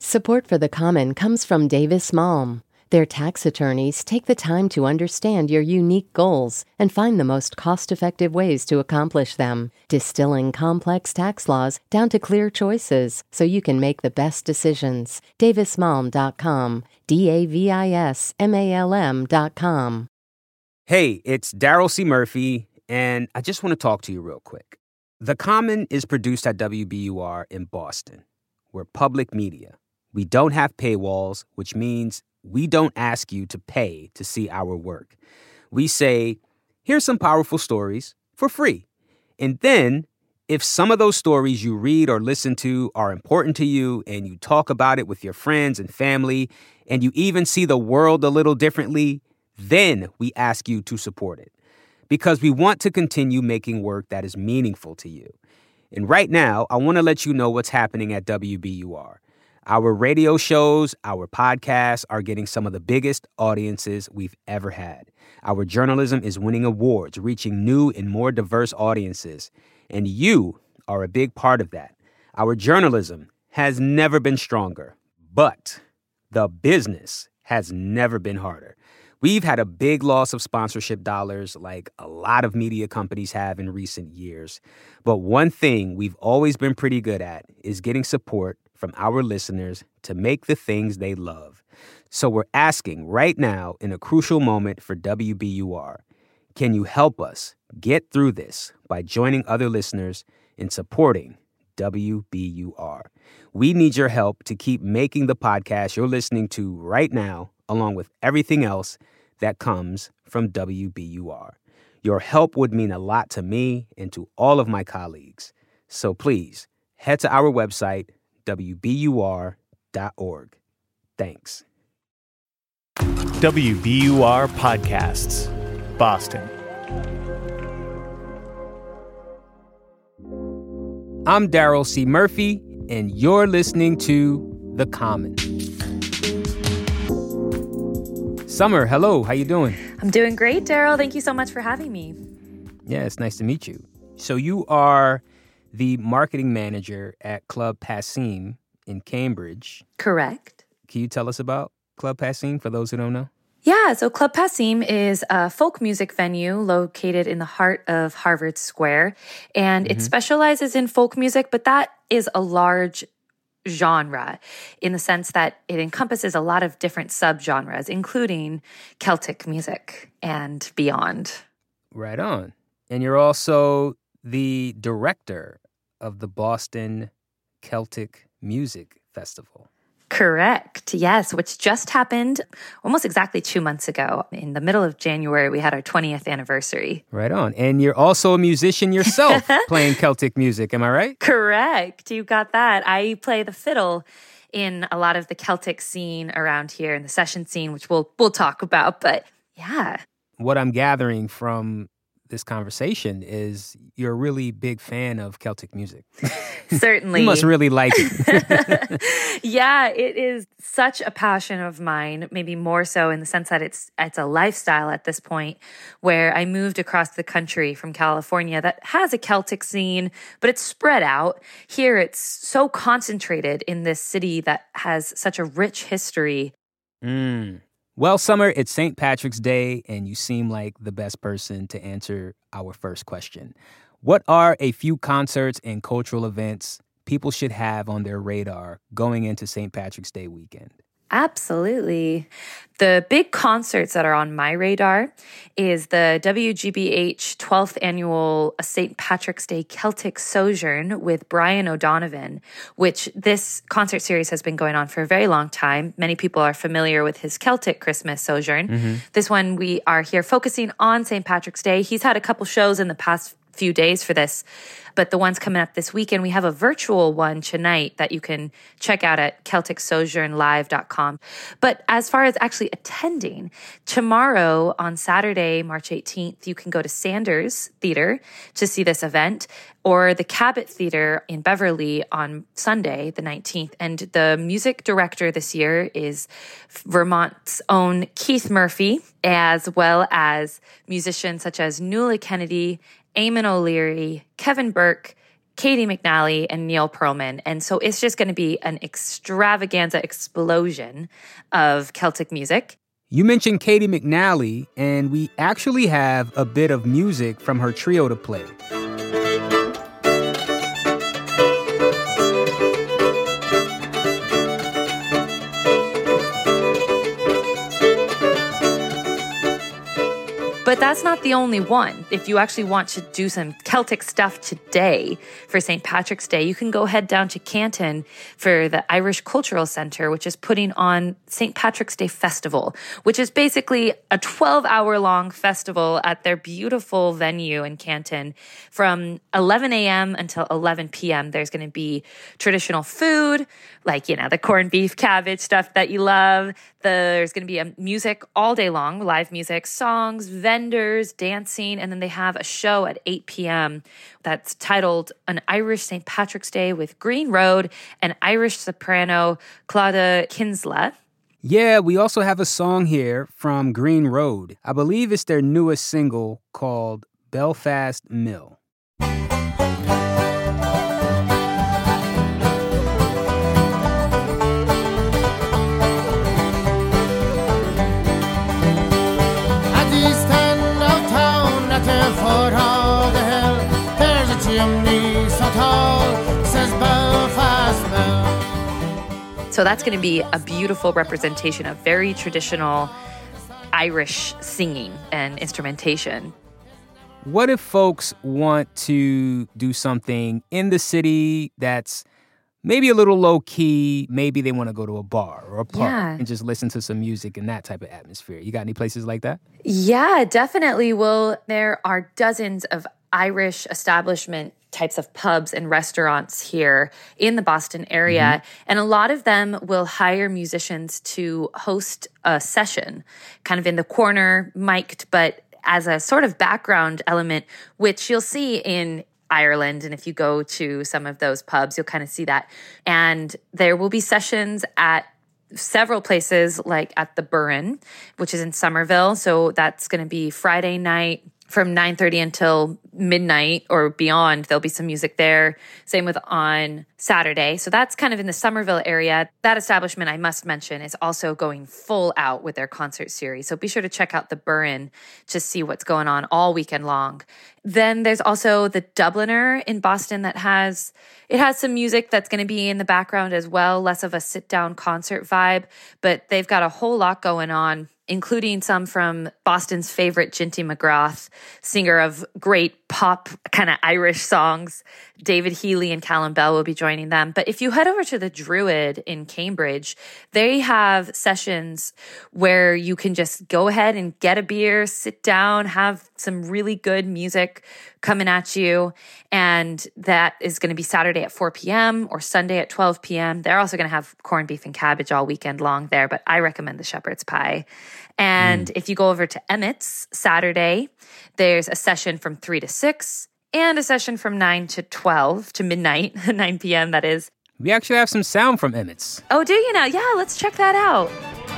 Support for The Common comes from Davis Malm. Their tax attorneys take the time to understand your unique goals and find the most cost-effective ways to accomplish them, distilling complex tax laws down to clear choices so you can make the best decisions. DavisMalm.com. DavisMalm.com. Hey, it's Daryl C. Murphy, and I just want to talk to you real quick. The Common is produced at WBUR in Boston. We're public media. We don't have paywalls, which means we don't ask you to pay to see our work. We say, here's some powerful stories for free. And then, if some of those stories you read or listen to are important to you and you talk about it with your friends and family, and you even see the world a little differently, then we ask you to support it. Because we want to continue making work that is meaningful to you. And right now, I want to let you know what's happening at WBUR. Our radio shows, our podcasts are getting some of the biggest audiences we've ever had. Our journalism is winning awards, reaching new and more diverse audiences. And you are a big part of that. Our journalism has never been stronger, but the business has never been harder. We've had a big loss of sponsorship dollars like a lot of media companies have in recent years. But one thing we've always been pretty good at is getting support from our listeners to make the things they love. So we're asking right now, in a crucial moment for WBUR, can you help us get through this by joining other listeners in supporting WBUR? We need your help to keep making the podcast you're listening to right now, along with everything else that comes from WBUR. Your help would mean a lot to me and to all of my colleagues. So please, head to our website, WBUR.org. Thanks. WBUR Podcasts, Boston. I'm Daryl C. Murphy, and you're listening to The Common. Summer, hello. How you doing? I'm doing great, Daryl. Thank you so much for having me. Yeah, it's nice to meet you. So you are the marketing manager at Club Passim in Cambridge. Correct. Can you tell us about Club Passim for those who don't know? Yeah, so Club Passim is a folk music venue located in the heart of Harvard Square, and it specializes in folk music, but that is a large genre in the sense that it encompasses a lot of different subgenres, including Celtic music and beyond. Right on. And you're also the director of the Boston Celtic Music Festival. Correct. Yes, which just happened almost exactly 2 months ago. In the middle of January, we had our 20th anniversary. Right on. And you're also a musician yourself playing Celtic music. Am I right? Correct. You got that. I play the fiddle in a lot of the Celtic scene around here and the session scene, which we'll talk about. But yeah. What I'm gathering from this conversation is you're a really big fan of Celtic music. Certainly. You must really like it. Yeah, it is such a passion of mine, maybe more so in the sense that it's a lifestyle at this point, where I moved across the country from California that has a Celtic scene, but it's spread out. Here it's so concentrated in this city that has such a rich history. Well, Summer, it's St. Patrick's Day, and you seem like the best person to answer our first question. What are a few concerts and cultural events people should have on their radar going into St. Patrick's Day weekend? Absolutely. The big concerts that are on my radar is the WGBH 12th Annual St. Patrick's Day Celtic Sojourn with Brian O'Donovan, which this concert series has been going on for a very long time. Many people are familiar with his Celtic Christmas Sojourn. This one, we are here focusing on St. Patrick's Day. He's had a couple shows in the past few days for this, but the ones coming up this weekend, we have a virtual one tonight that you can check out at CelticSojournLive.com. But as far as actually attending, tomorrow on Saturday, March 18th, you can go to Sanders Theater to see this event, or the Cabot Theater in Beverly on Sunday, the 19th. And the music director this year is Vermont's own Keith Murphy, as well as musicians such as Nuala Kennedy, Eamon O'Leary, Kevin Burke, Katie McNally, and Neil Pearlman. And so it's just going to be an extravaganza explosion of Celtic music. You mentioned Katie McNally, and we actually have a bit of music from her trio to play. But that's not the only one. If you actually want to do some Celtic stuff today for St. Patrick's Day, you can go head down to Canton for the Irish Cultural Centre, which is putting on St. Patrick's Day Festival, which is basically a 12-hour-long festival at their beautiful venue in Canton. From 11 a.m. until 11 p.m., there's going to be traditional food, like, the corned beef, cabbage stuff that you love. There's going to be music all day long, live music, songs, vendors, dancing, and then they have a show at 8 p.m. that's titled An Irish St. Patrick's Day with Green Road and Irish soprano Claudia Kinsella. Yeah, we also have a song here from Green Road. I believe it's their newest single called Belfast Mill. So that's going to be a beautiful representation of very traditional Irish singing and instrumentation. What if folks want to do something in the city that's maybe a little low key? Maybe they want to go to a bar or a pub and just listen to some music in that type of atmosphere. You got any places like that? Yeah, definitely. Well, there are dozens of Irish establishment types of pubs and restaurants here in the Boston area. And a lot of them will hire musicians to host a session, kind of in the corner, mic'd, but as a sort of background element, which you'll see in Ireland. And if you go to some of those pubs, you'll kind of see that. And there will be sessions at several places, like at the Burren, which is in Somerville. So that's going to be Friday night from 9:30 until midnight or beyond. There'll be some music there. Same with on Saturday. So that's kind of in the Somerville area. That establishment, I must mention, is also going full out with their concert series. So be sure to check out the Burren to see what's going on all weekend long. Then there's also the Dubliner in Boston that has some music that's going to be in the background as well, less of a sit-down concert vibe, but they've got a whole lot going on, including some from Boston's favorite Ginty McGrath, singer of great pop kind of Irish songs. David Healy and Callum Bell will be joining them. But if you head over to the Druid in Cambridge, they have sessions where you can just go ahead and get a beer, sit down, have some really good music coming at you. And that is going to be Saturday at 4 p.m. or Sunday at 12 p.m. They're also going to have corned beef and cabbage all weekend long there, but I recommend the shepherd's pie. And if you go over to Emmett's Saturday, there's a session from 3 to 6 and a session from 9 to 12 to midnight, 9 p.m. that is. We actually have some sound from Emmett's. Oh, do you now? Yeah, let's check that out.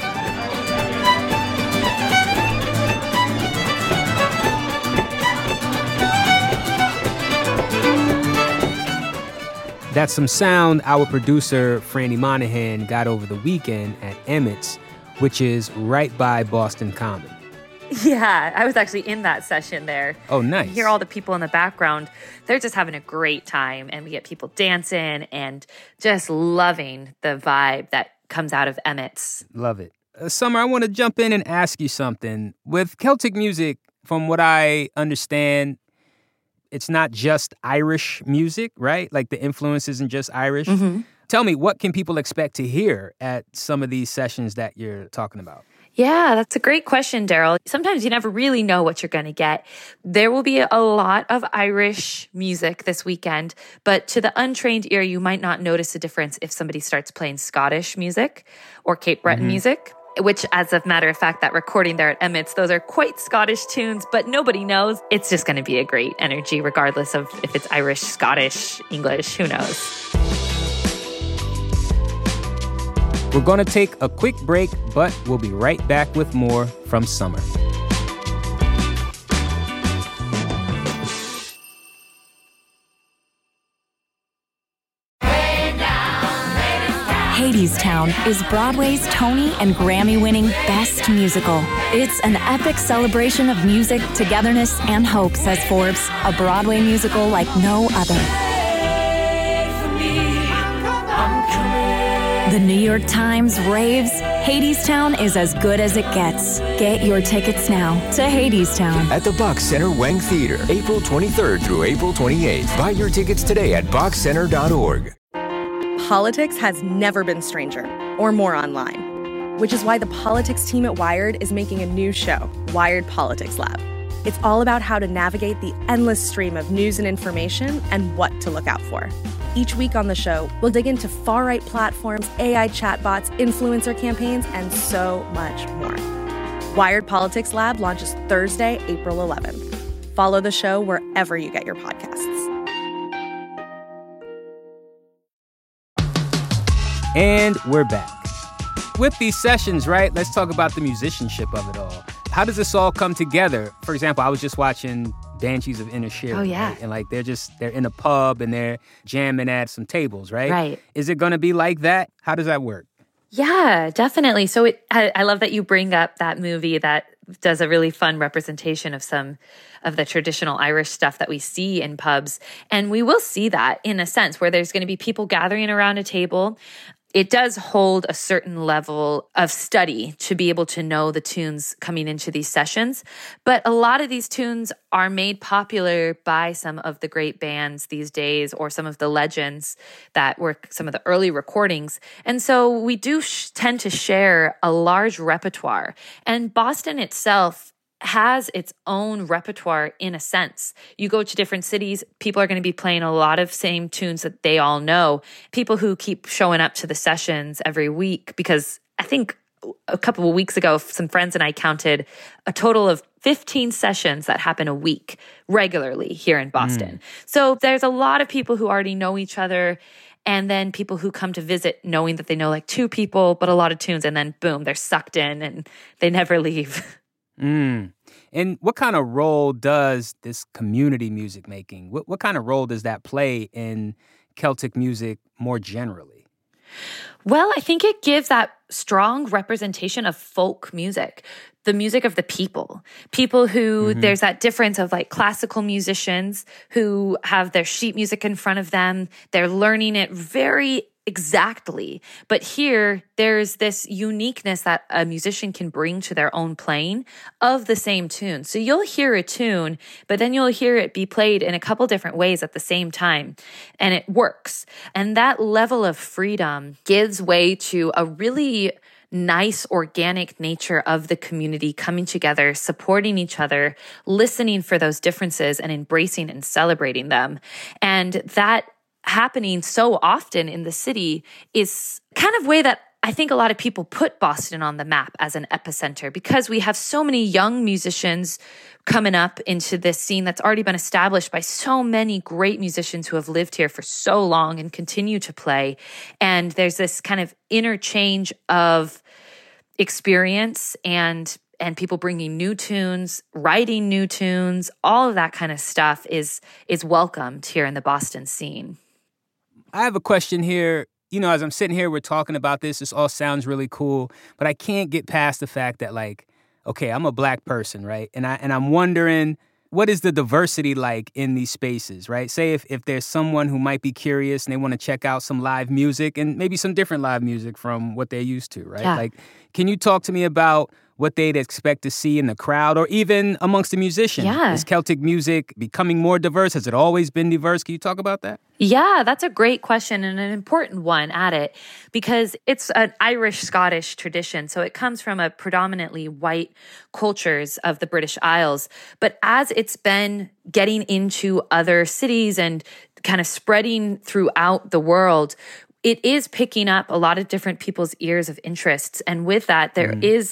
That's some sound our producer, Franny Monahan, got over the weekend at Emmett's, which is right by Boston Common. Yeah, I was actually in that session there. Oh, nice. You hear all the people in the background. They're just having a great time, and we get people dancing and just loving the vibe that comes out of Emmett's. Love it. Summer, I want to jump in and ask you something. With Celtic music, from what I understand, it's not just Irish music, right? Like the influence isn't just Irish. Mm-hmm. Tell me, what can people expect to hear at some of these sessions that you're talking about? Yeah, that's a great question, Daryl. Sometimes you never really know what you're going to get. There will be a lot of Irish music this weekend, but to the untrained ear, you might not notice a difference if somebody starts playing Scottish music or Cape Breton music, which, as a matter of fact, that recording there at Emmett's, those are quite Scottish tunes, but nobody knows. It's just going to be a great energy, regardless of if it's Irish, Scottish, English, who knows. We're going to take a quick break, but we'll be right back with more from Summer. Hadestown is Broadway's Tony and Grammy-winning Best Musical. It's an epic celebration of music, togetherness, and hope, says Forbes, a Broadway musical like no other. The New York Times raves, Hadestown is as good as it gets. Get your tickets now to Hadestown. At the Box Center Wang Theater, April 23rd through April 28th. Buy your tickets today at boxcenter.org. Politics has never been stranger or more online, which is why the politics team at Wired is making a new show, Wired Politics Lab. It's all about how to navigate the endless stream of news and information and what to look out for. Each week on the show, we'll dig into far-right platforms, AI chatbots, influencer campaigns, and so much more. Wired Politics Lab launches Thursday, April 11th. Follow the show wherever you get your podcasts. And we're back. With these sessions, right, let's talk about the musicianship of it all. How does this all come together? For example, I was just watching Banshees of Inisherin. Oh, yeah. Right? And like they're in a pub and they're jamming at some tables, right? Right. Is it going to be like that? How does that work? Yeah, definitely. So I love that you bring up that movie that does a really fun representation of some of the traditional Irish stuff that we see in pubs. And we will see that in a sense where there's going to be people gathering around a table. It does hold a certain level of study to be able to know the tunes coming into these sessions. But a lot of these tunes are made popular by some of the great bands these days or some of the legends that were some of the early recordings. And so we do tend to share a large repertoire. And Boston itself has its own repertoire in a sense. You go to different cities, people are going to be playing a lot of same tunes that they all know. People who keep showing up to the sessions every week, because I think a couple of weeks ago, some friends and I counted a total of 15 sessions that happen a week regularly here in Boston. So there's a lot of people who already know each other. And then people who come to visit knowing that they know like two people, but a lot of tunes, and then boom, they're sucked in and they never leave. And what kind of role does this community music making, what kind of role does that play in Celtic music more generally? Well, I think it gives that strong representation of folk music, the music of the people who there's that difference of like classical musicians who have their sheet music in front of them. They're learning it very exactly. But here, there's this uniqueness that a musician can bring to their own playing of the same tune. So you'll hear a tune, but then you'll hear it be played in a couple different ways at the same time. And it works. And that level of freedom gives way to a really nice organic nature of the community coming together, supporting each other, listening for those differences and embracing and celebrating them. And that happening so often in the city is kind of way that I think a lot of people put Boston on the map as an epicenter, because we have so many young musicians coming up into this scene that's already been established by so many great musicians who have lived here for so long and continue to play. And there's this kind of interchange of experience and people bringing new tunes, writing new tunes, all of that kind of stuff is welcomed here in the Boston scene. I have a question here. You know, as I'm sitting here, we're talking about this all sounds really cool, but I can't get past the fact that, like, okay, I'm a black person, right? And I'm wondering, what is the diversity like in these spaces, right? Say if there's someone who might be curious and they want to check out some live music and maybe some different live music from what they're used to, right? Yeah. Like, can you talk to me about what they'd expect to see in the crowd or even amongst the musicians? Yeah. Is Celtic music becoming more diverse? Has it always been diverse? Can you talk about that? Yeah, that's a great question and an important one at it, because it's an Irish-Scottish tradition. So it comes from a predominantly white cultures of the British Isles. But as it's been getting into other cities and kind of spreading throughout the world, it is picking up a lot of different people's ears of interests. And with that, there is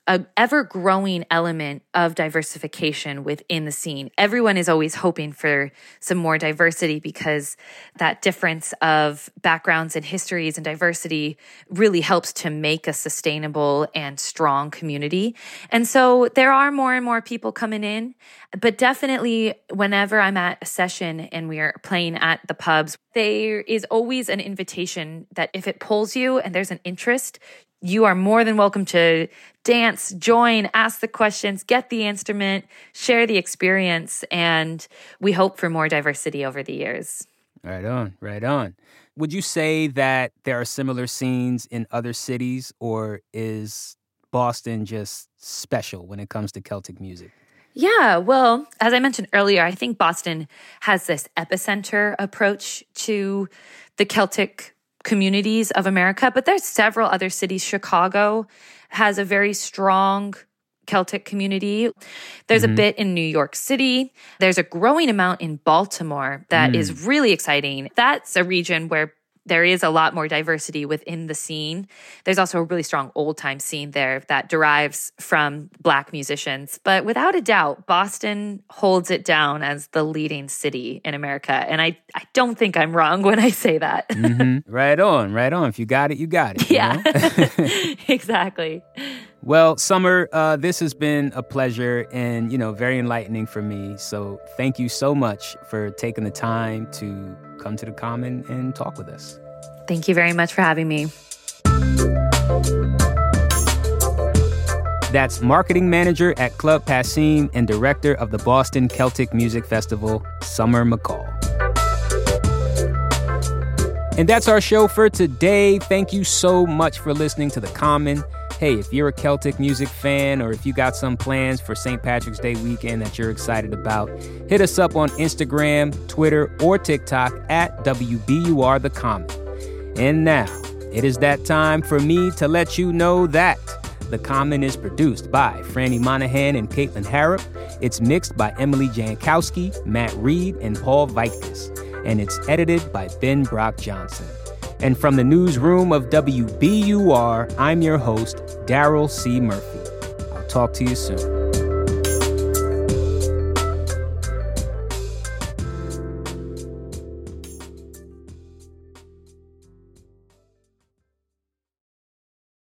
an ever-growing element of diversification within the scene. Everyone is always hoping for some more diversity because that difference of backgrounds and histories and diversity really helps to make a sustainable and strong community. And so there are more and more people coming in, but definitely whenever I'm at a session and we are playing at the pubs, there is always an invitation that if it pulls you and there's an interest, you are more than welcome to dance, join, ask the questions, get the instrument, share the experience, and we hope for more diversity over the years. Right on, right on. Would you say that there are similar scenes in other cities, or is Boston just special when it comes to Celtic music? Yeah, well, as I mentioned earlier, I think Boston has this epicenter approach to the Celtic communities of America, but there's several other cities. Chicago has a very strong Celtic community. There's a bit in New York City. There's a growing amount in Baltimore that is really exciting. That's a region where there is a lot more diversity within the scene. There's also a really strong old-time scene there that derives from Black musicians. But without a doubt, Boston holds it down as the leading city in America. And I don't think I'm wrong when I say that. Right on, right on. If you got it, you got it. Yeah, exactly. Well, Summer, this has been a pleasure and, very enlightening for me. So thank you so much for taking the time to come to the Common and talk with us. Thank you very much for having me. That's marketing manager at Club Passim and director of the Boston Celtic Music Festival, Summer McCall. And that's our show for today. Thank you so much for listening to The Common. Hey, if you're a Celtic music fan or if you got some plans for St. Patrick's Day weekend that you're excited about, hit us up on Instagram, Twitter, or TikTok at WBUR The Common. And now, it is that time for me to let you know that The Common is produced by Franny Monahan and Caitlin Harrop. It's mixed by Emily Jankowski, Matt Reed, and Paul Viktis. And it's edited by Ben Brock Johnson. And from the newsroom of WBUR, I'm your host, Daryl C. Murphy. I'll talk to you soon.